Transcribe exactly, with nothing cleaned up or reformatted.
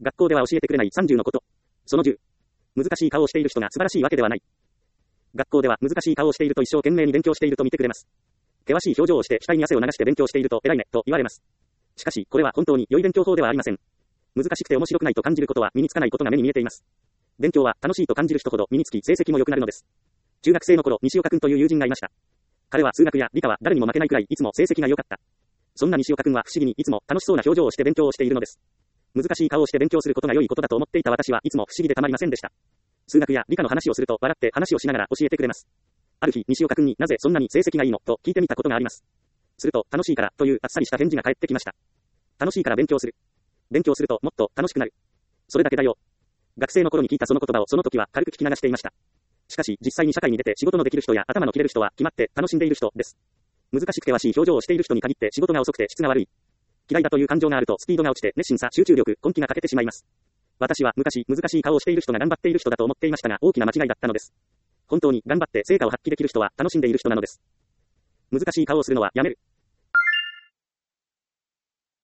学校では教えてくれないさんじゅうのこと。そのじゅう。難しい顔をしている人が素晴らしいわけではない。学校では難しい顔をしていると一生懸命に勉強していると見てくれます。険しい表情をして額に汗を流して勉強していると偉いねと言われます。しかし、これは本当に良い勉強法ではありません。難しくて面白くないと感じることは身につかないことが目に見えています。勉強は楽しいと感じる人ほど身につき成績も良くなるのです。中学生の頃、西岡くんという友人がいました。彼は数学や理科は誰にも負けないくらいいつも成績が良かった。そんな西岡くんは不思議にいつも楽しそうな表情をして勉強をしているのです。難しい顔をして勉強することが良いことだと思っていた私はいつも不思議でたまりませんでした。数学や理科の話をすると笑って話をしながら教えてくれます。ある日、西岡くんになぜそんなに成績がいいのと聞いてみたことがあります。すると、楽しいからというあっさりした返事が返ってきました。楽しいから勉強する。勉強するともっと楽しくなる。それだけだよ。学生の頃に聞いたその言葉をその時は軽く聞き流していました。しかし、実際に社会に出て仕事のできる人や頭の切れる人は決まって楽しんでいる人です。難しく険しい表情をしている人に限って仕事が遅くて質が悪い。嫌いだという感情があるとスピードが落ちて熱心さ、集中力、根気が欠けてしまいます。私は昔、難しい顔をしている人が頑張っている人だと思っていましたが、大きな間違いだったのです。本当に頑張って成果を発揮できる人は楽しんでいる人なのです。難しい顔をするのはやめる。